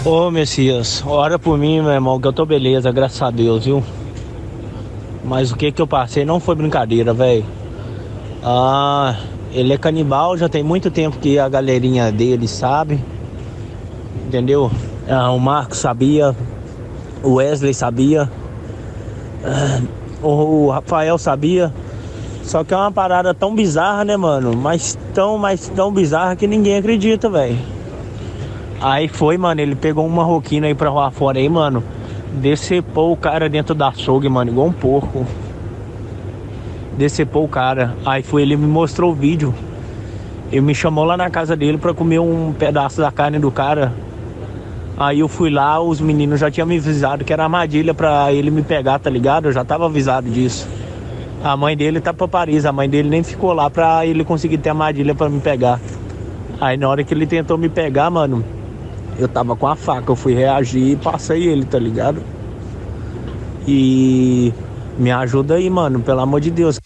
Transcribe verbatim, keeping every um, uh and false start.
Ô, Messias, ora por mim, meu irmão, que eu tô beleza, graças a Deus, viu? Mas o que que eu passei não foi brincadeira, velho. Ah, ele é canibal, já tem muito tempo que a galerinha dele sabe, entendeu? Ah, o Marcos sabia, o Wesley sabia, ah, o Rafael sabia. Só que é uma parada tão bizarra, né, mano? Mas tão, mas tão bizarra que ninguém acredita, velho. Aí foi, mano, ele pegou uma roquina aí pra rua fora aí, mano. Decepou o cara dentro da açougue, mano, igual um porco. Decepou o cara. Aí foi, ele me mostrou o vídeo. Ele me chamou lá na casa dele pra comer um pedaço da carne do cara. Aí eu fui lá, os meninos já tinham me avisado que era armadilha pra ele me pegar, tá ligado? Eu já tava avisado disso. A mãe dele tá pra Paris, a mãe dele nem ficou lá pra ele conseguir ter armadilha pra me pegar. Aí na hora que ele tentou me pegar, mano, eu tava com a faca, eu fui reagir e passei ele, tá ligado? E me ajuda aí, mano, pelo amor de Deus.